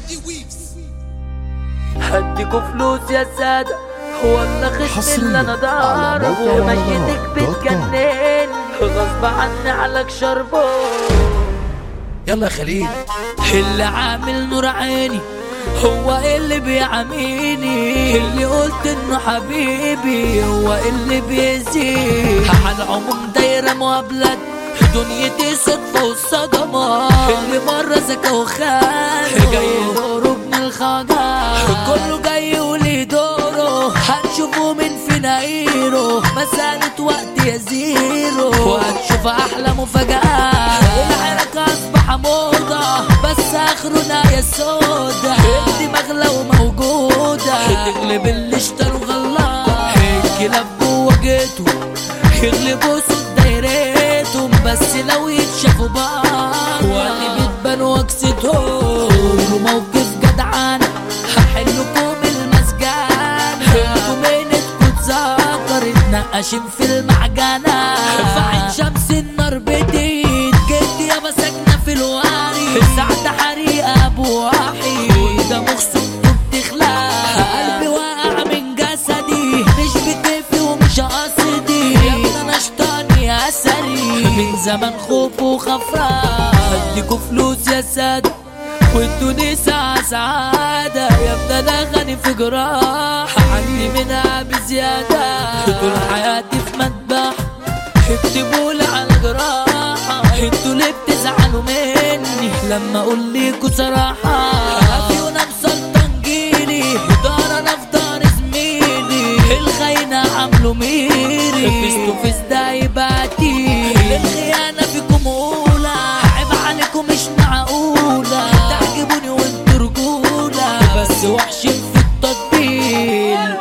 هديكوا فلوس يا سادة ولا خصم اللي انا ضاربه مشيتك بتجنني غصب عني عليك شربه. يلا يا خليل. اللي عامل نور عيني هو اللي بيعاميني، اللي قلت انه حبيبي هو اللي بيزيد. على العموم دايرة مقابلات دنيتي صدفة وصدمات، اللي مرة زكا وخان جاي دوره من الخجل، كله جاي ولي دوره هنشوفه من فينايره، مسألة وقت يا زيرو وهنشوف أحلى مفاجآت. العراق أصبح موضة بس آخرنا يا سودا، الدماغ لو موجودة تغلب اللي اشتروا غلط، الكلاب جوا جيتو يغلبوا صوت دايرتهم، بس لو يتشافوا بعض وقت بتبان وكستهم. موقف جدعان هحلكم المسجانة، انتوا منتكوا تذكر اتنقشين في المعجنة، في عين شمس النار بتيت جد يابا ساكنة في الواري، ساعة حريقة ابو وحيد ده مخصوصته بتخلع، قلبي واقع من جسدي مش بكيفي ومش قصدي، يا ابني انا شطاني اثري من زمان خوف وخفرة. هديكوا فلوس يا سادة وادوني ساعة سعادة، يا ابني انا غني في جراح عندي منها بزيادة، طول حياتي في مذبح اكتبولي على جراحة، انتوا ليه بتزعلوا مني لما اقول ليكوا صراحة؟ افيونا مسلطن جيلي دار انا في دار زميلي، الخاينة عاملوا ميري فيس تو فيس ده يبقى تقيل، الخيانة فيكم اولى عيب عليكم مش معقولة، تعجبوني وانتوا رجولة بس وحشين في التطبيل.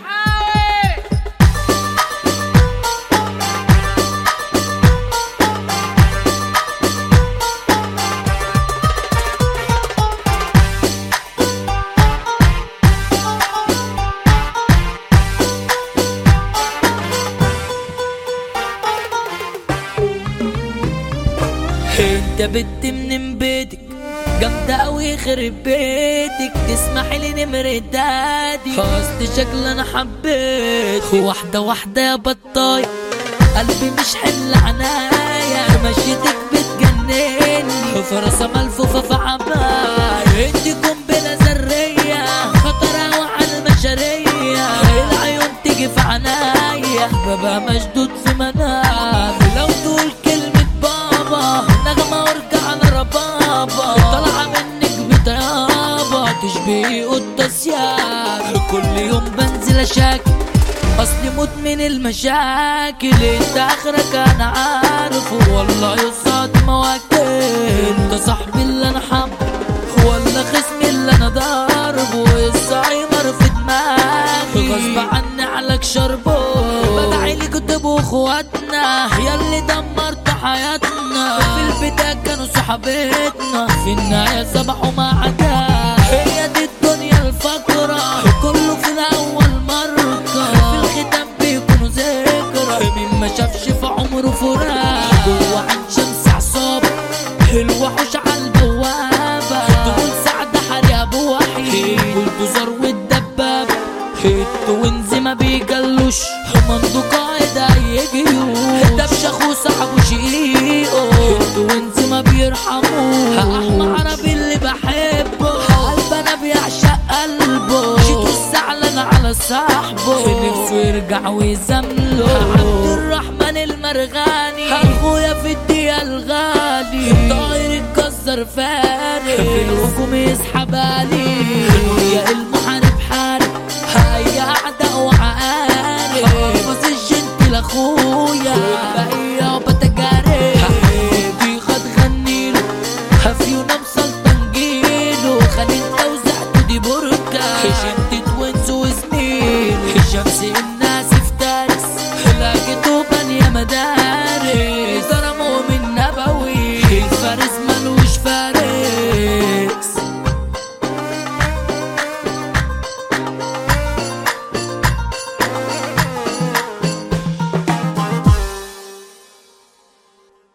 انت بنت من بيتك جامدة اوي يخرب بيتك، تسمحي لي نمرة دادي قصد شكل انا حبيت، واحدة واحدة يا بطاية قلبي مش حمل عنايا، مشيتك بتجنني فرصة ملفوفة في عباية، انت قنبلة ذرية خطرة وعلى المشارية، العيون تيجي في عنايا ببقى مشدود في منامي، لو تقول كلمة بابا نغمة وارجع على ربابة، طالعة منك بطيابة تشبهي قطة سياب، كل يوم بنزل اشاكل اصلي مدمن المشاكل، انت اخرك انا عارف والله يصاد مواكل، انت صاحبي اللي انا حبه ولا خصمي اللي انا ضاربه، الزهايمر في دماغي غصب عني عليك شربه، بدعي لي كتبوا اخواتنا ياللي دمرت حياتنا، في البداية كانوا صحابتنا في النهاية صبحوا ما عدا، هي دي الدنيا الفقرة كله في الاول مرة، في الختام بيكونوا ذكرى مين ما شافش في عمره فراق، جوا عين شمس عصابة الوحوش عالبوابة، تقول سعد حري ابو وحيد والبزار والدبابة، التوينز ما بيجلوش مندو قائد هيجيوش، دبش اخو صاحبه شقيقه، التوينز ما بيرحموش، احمى عربي اللي بحبه قلب انا بيعشق قلبه، شيتو الزعلان على صاحبه نفسه يرجع ويزامله، عبد الرحمن المرغاني اخويا في الدقيقة الغالي، طاير الجزر فارق في الهجوم يسحب عليه، يا المحارب حارب هيا اعداء وعقارب، حافظ الجنتل اخويا بقية وبتك